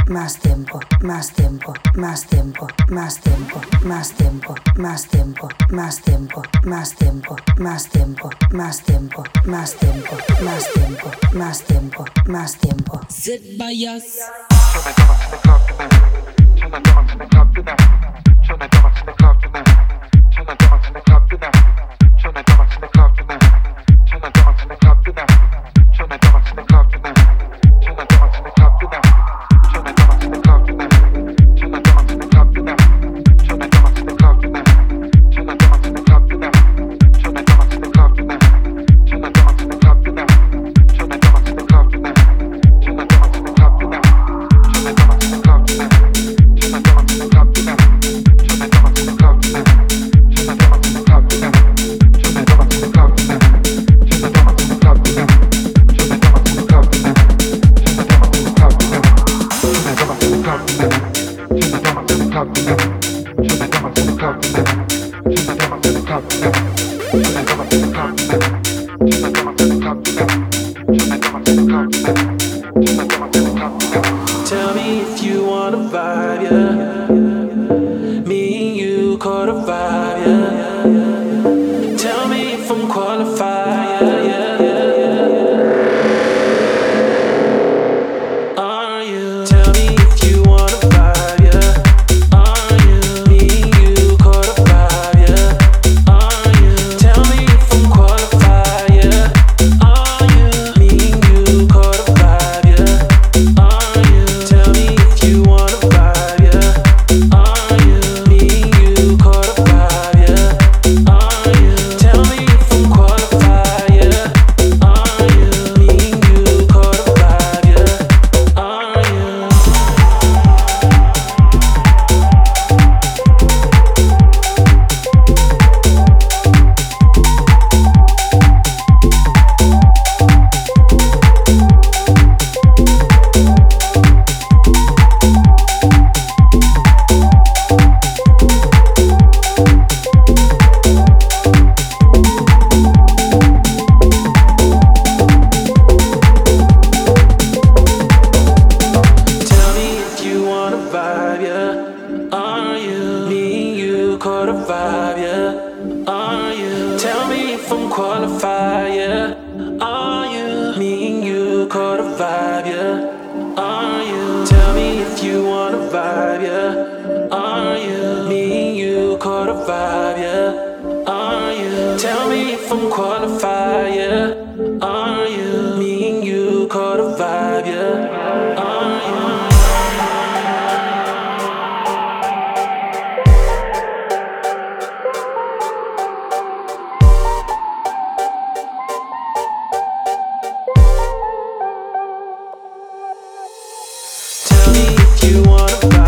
más tiempo, más tiempo, más tiempo, más tiempo, más tiempo, más tiempo, más tiempo, más tiempo, más tiempo, más tiempo, más tiempo, más tiempo, más tiempo, más tiempo. Sit by us. Turn the dance in the club tonight. Turn the dance in the club tonight. Turn the dance in the club tonight. Turn the dance in the club tonight. Turn the dance in the club tonight. Turn the dance in the club tonight. Turn the dance in the club tonight. Turn the dance in the club tonight. Turn the dance in the club tonight. Turn the dance in the club tonight. Turn the dance in the club tonight. Turn the dance in the club tonight. Turn the dance in the club tonight. Turn the dance in the club tonight. Turn the dance in the club tonight. Turn the dance in the club tonight. Tell me if you wanna vibe, yeah. Me and you caught a vibe, yeah. Tell me if I'm qualified, yeah, yeah, yeah, yeah. Are you? Tell me if you wanna vibe, yeah. Are you? Me and you caught a vibe, yeah. Are you? Tell me if I'm qualified, yeah. Are you? Me and you caught a vibe, yeah. Are you? Tell me if you wanna vibe, yeah. Are you? Me and you caught a vibe, yeah. Are you? Tell me if I'm qualified, yeah. Are you? Me and you caught a vibe, yeah. Are you? Tell me if you wanna vibe, yeah. Are you? Me and you caught a vibe, yeah. Are you? Tell me if I'm qualified, yeah. Are you? Me and you caught a vibe, yeah. Are you? Tell me if you wanna vibe, yeah. Are you? Me and you caught a vibe, yeah. Are you? Tell me if I'm qualified, yeah. Are you? Me and you caught a vibe, yeah. Are you? Tell me if you wanna